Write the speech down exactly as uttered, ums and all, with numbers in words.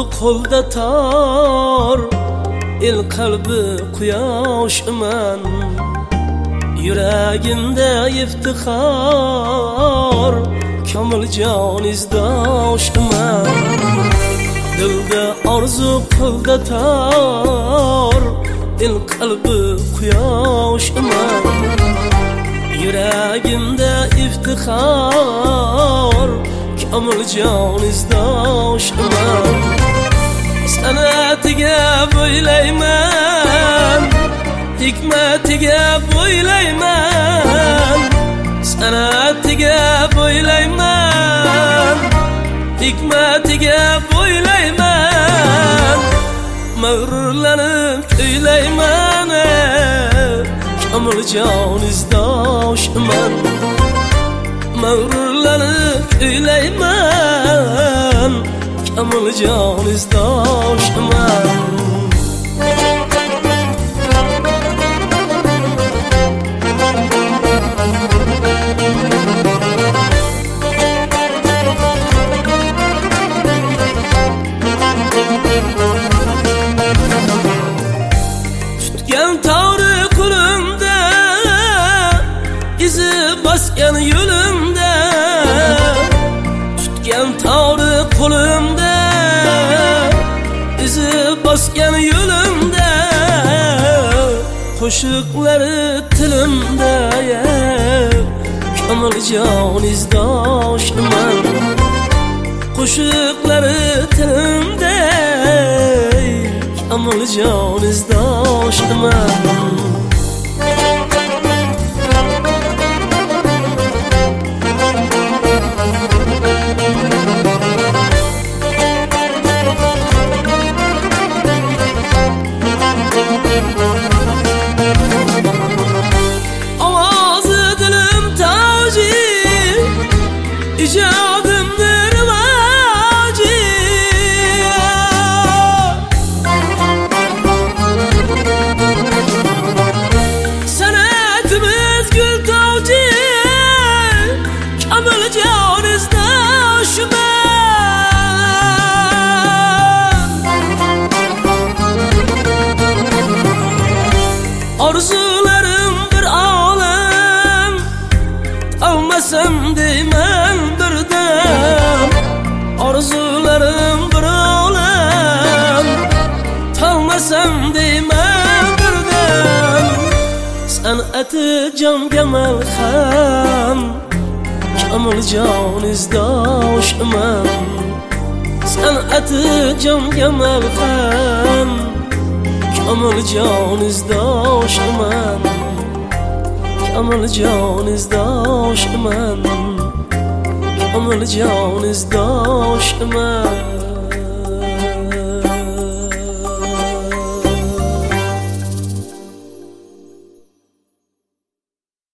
qo'lda tor, el qalbi quyosh iman. Yuragimda iftixor, komil jon izdosh iman. Dilda orzu qo'lda tor, el qalbi quyosh iman. Yuragimda iftixor, komil jon izdosh iman. San'atiga bo'ylayman, hikmatiga bo'ylayman. San'atiga bo'ylayman, hikmatiga bo'ylayman. Mag'rurlanib kuylayman, komil jon izdosh iman. Mag'rurlanib kuylayman, komil jon izdosh iman. Tutgan tog'ri qo'limda, izi bosgan yo'limda. Tutgan tog'ri qo'limda, izi bosgan yo'limda. Qo'shiqlari tilimda, komil jon izdosh iman. Qo'shiqlari tilimda, komil jon izdosh iman. Ovozi dilim toji, ijodimdir rivoji. San'atimiz gul toji, komil jon izdosh iman. Orzularim bir olam, olmasam deyman birdam. Orzularim bir olam, olmasam deyman birdam. San'ati jonga malham, komil jon izdosh iman. San'ati jonga malham, komil jon izdosh iman. Komil jon izdosh iman. Komil jon izdosh iman.